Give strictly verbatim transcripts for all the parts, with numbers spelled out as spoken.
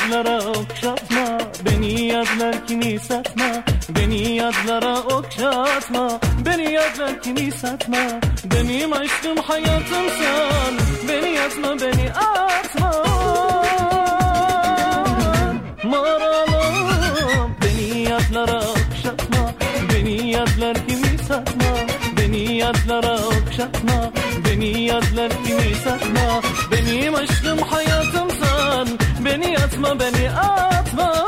yazlara okşatma, beni yazlar kimi satma, beni yazlara okşatma, beni yazlar kimi satma. Benim aşkım hayatımsan, beni yazma beni atma. Maralım beni yazlara okşatma, beni yazlar kimi satma, beni yazlara okşatma, beni yazlar kimi satma. Benim aşkım hayatımsan, beni yatma beni atma.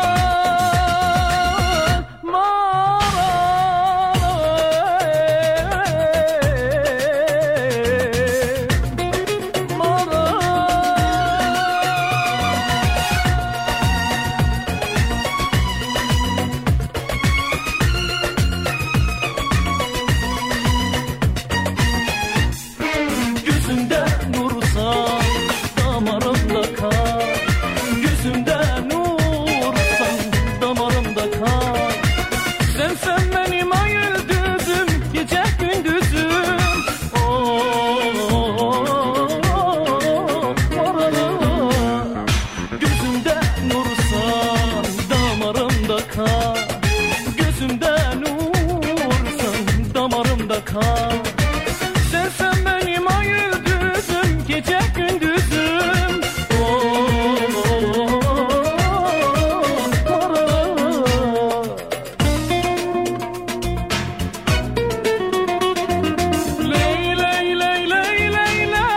Gözümden vursan damarımda kal. Sen sen benim ay yıldızım, gece gündüzüm. Oh, oh, oh, oh. Ley ley ley ley ley ley.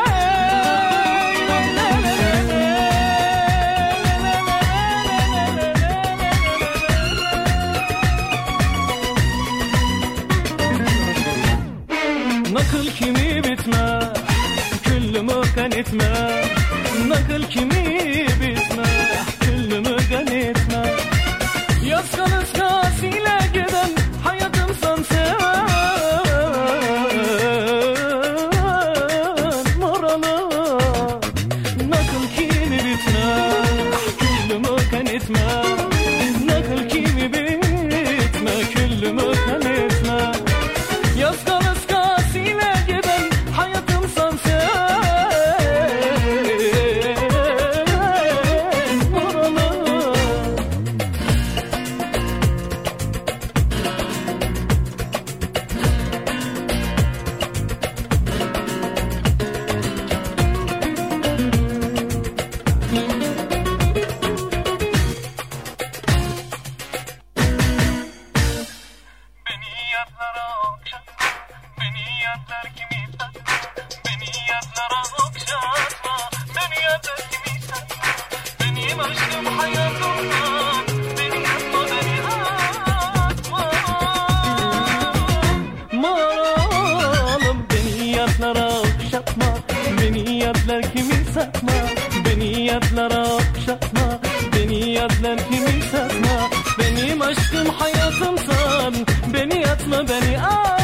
Nakıl kimi bitme, küllümü kan etme. Nakıl kimi bitme, küllümü kan etme. Yaz kanız kasile giden hayatımsan sen. Moralı nakıl kimi bitme, küllümü kan etme. Nakıl kimi bitme, küllümü kan etme. Yaz kanız beni yazlar kimi satma, beni yazlara okşatma, beni yazlar kimi satma. Benim aşkım hayatımsan, beni yatma beni al.